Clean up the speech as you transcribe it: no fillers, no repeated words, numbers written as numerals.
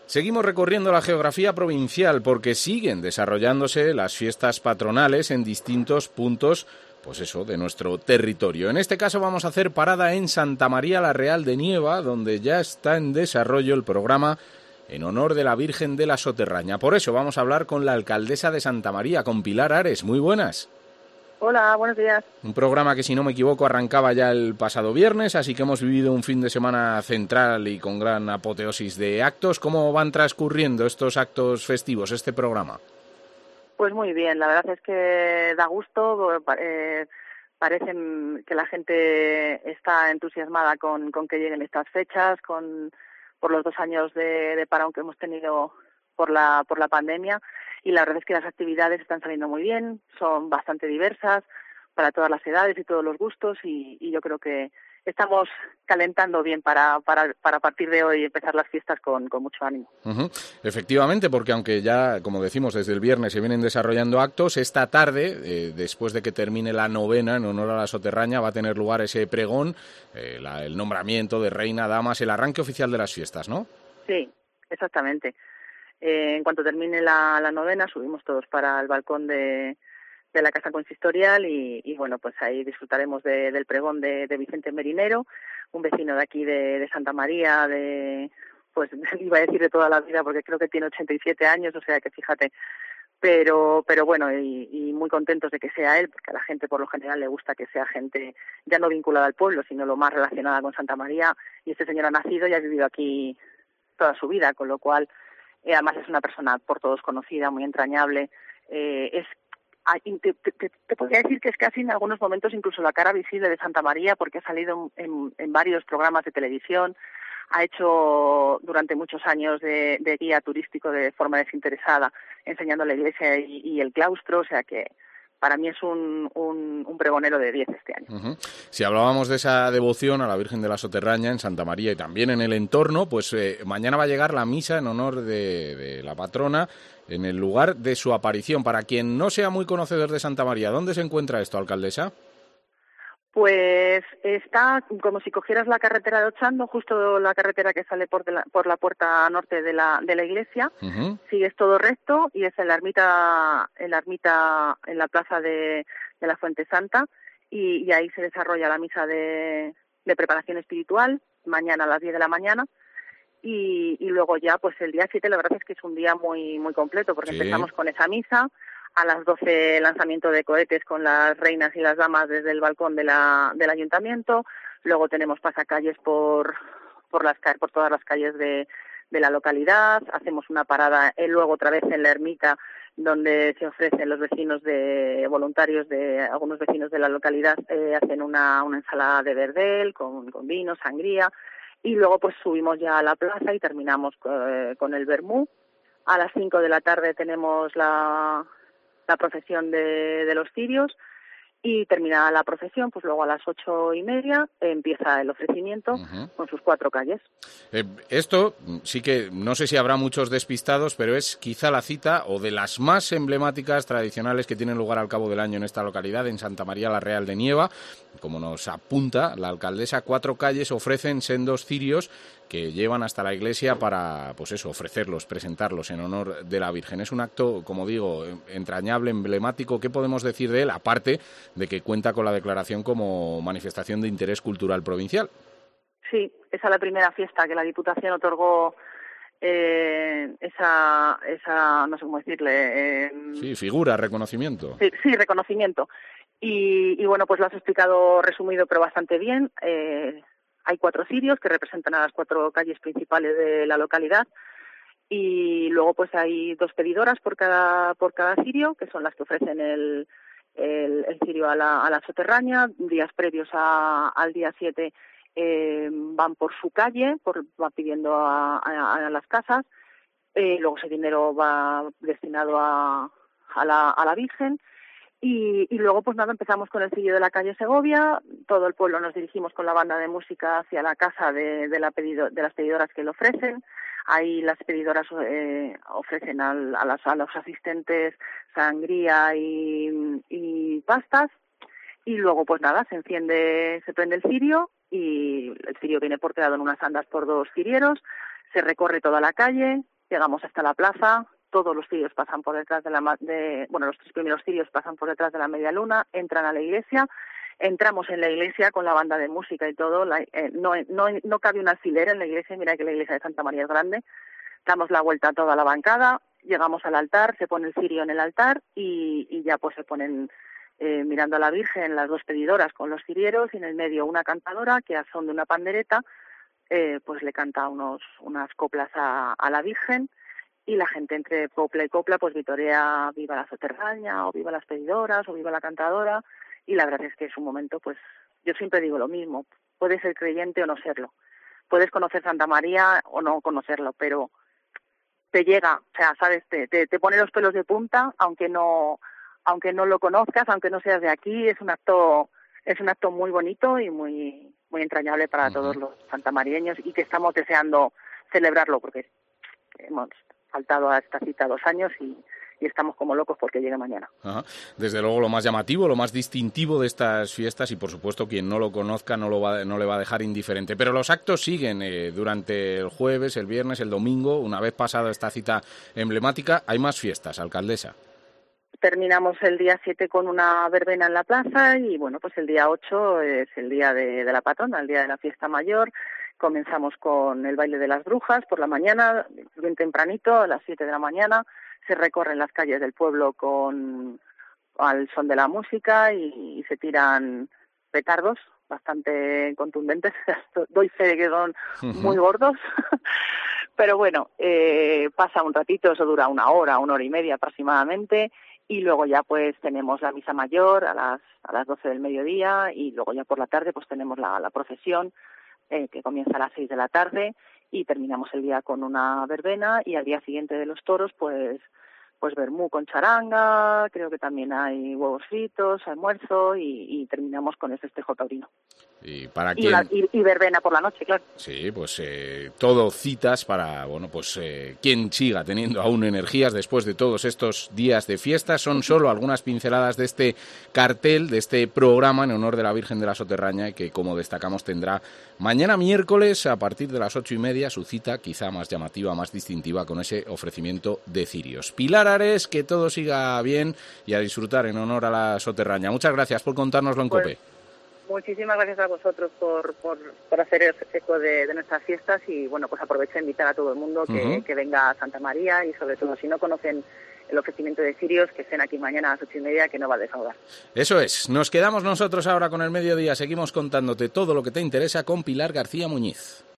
Seguimos recorriendo la geografía provincial porque siguen desarrollándose las fiestas patronales en distintos puntos, pues eso, de nuestro territorio. En este caso vamos a hacer parada en Santa María la Real de Nieva, donde ya está en desarrollo el programa en honor de la Virgen de la Soterraña. Por eso vamos a hablar con la alcaldesa de Santa María, con Pilar Ares. Muy buenas. Hola, buenos días. Un programa que, si no me equivoco, arrancaba ya el pasado viernes, así que hemos vivido un fin de semana central y con gran apoteosis de actos. ¿Cómo van transcurriendo estos actos festivos, este programa? Pues muy bien, la verdad es que da gusto, parece que la gente está entusiasmada con que lleguen estas fechas, por los 2 años de parón que hemos tenido por la pandemia, y la verdad es que las actividades están saliendo muy bien, son bastante diversas para todas las edades y todos los gustos, y yo creo que estamos calentando bien para a partir de hoy empezar las fiestas con mucho ánimo. Uh-huh. Efectivamente, porque aunque ya, como decimos, desde el viernes se vienen desarrollando actos, esta tarde, después de que termine la novena en honor a la Soterraña, va a tener lugar ese pregón, el nombramiento de reina, damas, el arranque oficial de las fiestas, ¿no? Sí, exactamente. En cuanto termine la novena, subimos todos para el balcón de la Casa Consistorial y bueno, pues ahí disfrutaremos del pregón de Vicente Merinero, un vecino de aquí de Santa María, pues iba a decir de toda la vida porque creo que tiene 87 años, o sea que fíjate, pero bueno, y muy contentos de que sea él, porque a la gente por lo general le gusta que sea gente ya no vinculada al pueblo, sino lo más relacionada con Santa María, y este señor ha nacido y ha vivido aquí toda su vida, con lo cual además es una persona por todos conocida, muy entrañable, te podría decir que es casi en algunos momentos incluso la cara visible de Santa María, porque ha salido en varios programas de televisión, ha hecho durante muchos años de guía turístico de forma desinteresada, enseñando la iglesia y el claustro, o sea que para mí es un pregonero de 10 este año. Uh-huh. Si hablábamos de esa devoción a la Virgen de la Soterraña en Santa María y también en el entorno, pues mañana va a llegar la misa en honor de la patrona en el lugar de su aparición. Para quien no sea muy conocedor de Santa María, ¿dónde se encuentra esto, alcaldesa? Pues está como si cogieras la carretera de Ochando, justo la carretera que sale por la puerta norte de la iglesia. Uh-huh. Sigues todo recto y es en la ermita, en la plaza de la Fuente Santa, y ahí se desarrolla la misa de preparación espiritual, mañana a las 10 de la mañana. Y luego ya, pues el día 7, la verdad es que es un día muy muy completo, porque sí, empezamos con esa misa, a las 12 lanzamiento de cohetes con las reinas y las damas desde el balcón del ayuntamiento, luego tenemos pasacalles por todas las calles de la localidad, hacemos una parada luego otra vez en la ermita, donde se ofrecen los vecinos voluntarios de algunos vecinos de la localidad, hacen una ensalada de verdel con vino, sangría, y luego pues subimos ya a la plaza y terminamos con el vermú. A las 5 de la tarde tenemos la procesión de los cirios, y terminada la procesión, pues luego a las 8:30 empieza el ofrecimiento. Uh-huh. Con sus 4 calles. Esto sí que no sé si habrá muchos despistados, pero es quizá la cita o de las más emblemáticas tradicionales que tienen lugar al cabo del año en esta localidad, en Santa María la Real de Nieva. Como nos apunta la alcaldesa, 4 calles ofrecen sendos cirios que llevan hasta la iglesia para, pues eso, ofrecerlos, presentarlos en honor de la Virgen. Es un acto, como digo, entrañable, emblemático. ¿Qué podemos decir de él, aparte de que cuenta con la declaración como manifestación de interés cultural provincial? Sí, esa es la primera fiesta que la Diputación otorgó, esa no sé cómo decirle. Sí, figura, reconocimiento. Sí, reconocimiento. Y bueno, pues lo has explicado resumido, pero bastante bien. Hay 4 cirios que representan a las 4 calles principales de la localidad, y luego pues hay 2 pedidoras por cada cirio, que son las que ofrecen el cirio a la Soterraña. Días previos al día 7 van por su calle, van pidiendo a las casas. Luego ese dinero va destinado a la Virgen. Y luego, pues nada, empezamos con el cirio de la calle Segovia. Todo el pueblo nos dirigimos con la banda de música hacia la casa de las pedidoras que lo ofrecen. Ahí las pedidoras ofrecen a los asistentes sangría y pastas. Y luego, pues nada, se prende el cirio, y el cirio viene porteado en unas andas por 2 cirieros. Se recorre toda la calle, llegamos hasta la plaza, todos los cirios pasan por detrás los 3 primeros cirios pasan por detrás de la media luna, entran a la iglesia, entramos en la iglesia con la banda de música y todo, no cabe un alfiler en la iglesia, mira que la iglesia de Santa María es grande, damos la vuelta a toda la bancada, llegamos al altar, se pone el cirio en el altar y ya pues se ponen mirando a la Virgen las 2 pedidoras con los cirieros y en el medio una cantadora que a son de una pandereta pues le canta unas coplas a la Virgen y la gente entre copla y copla pues vitorea viva la soterraña o viva las pedidoras o viva la cantadora y la verdad es que es un momento, pues yo siempre digo lo mismo, puedes ser creyente o no serlo, puedes conocer Santa María o no conocerlo, pero te llega, o sea, sabes, te pone los pelos de punta, aunque no lo conozcas, aunque no seas de aquí, es un acto muy bonito y muy muy entrañable para todos los santamariaños y que estamos deseando celebrarlo porque hemos faltado a esta cita 2 años y estamos como locos porque llegue mañana. Ajá. Desde luego lo más llamativo, lo más distintivo de estas fiestas y por supuesto quien no lo conozca no le va a dejar indiferente. Pero los actos siguen durante el jueves, el viernes, el domingo, una vez pasada esta cita emblemática, hay más fiestas, alcaldesa. Terminamos el día 7 con una verbena en la plaza y bueno, pues el día 8 es el día de la patrona, el día de la fiesta mayor. Comenzamos con el baile de las brujas por la mañana, bien tempranito, a las 7 de la mañana. Se recorren las calles del pueblo al son de la música y se tiran petardos bastante contundentes. Doy fe de que son muy gordos. Pero bueno, pasa un ratito, eso dura 1 hora, 1 hora y media aproximadamente. Y luego ya pues tenemos la misa mayor a las 12 del mediodía y luego ya por la tarde pues tenemos la procesión que comienza a las 6 de la tarde y terminamos el día con una verbena y al día siguiente de los toros pues vermú con charanga, creo que también hay huevos fritos, almuerzo y terminamos con el festejo taurino. Y para y verbena por la noche, claro. Sí, pues todo citas para, quien siga teniendo aún energías después de todos estos días de fiesta. Son solo algunas pinceladas de este cartel, de este programa en honor de la Virgen de la Soterraña, que como destacamos tendrá mañana miércoles a partir de las 8:30 su cita quizá más llamativa, más distintiva con ese ofrecimiento de cirios. Pilar Ares, que todo siga bien y a disfrutar en honor a la Soterraña. Muchas gracias por contárnoslo en COPE. Muchísimas gracias a vosotros por hacer eco de nuestras fiestas y bueno, pues aprovecho a invitar a todo el mundo que venga a Santa María y sobre todo si no conocen el ofrecimiento de cirios, que estén aquí mañana a las 8:30, que no va a defraudar. Eso es, nos quedamos nosotros ahora con el mediodía, seguimos contándote todo lo que te interesa con Pilar García Muñiz.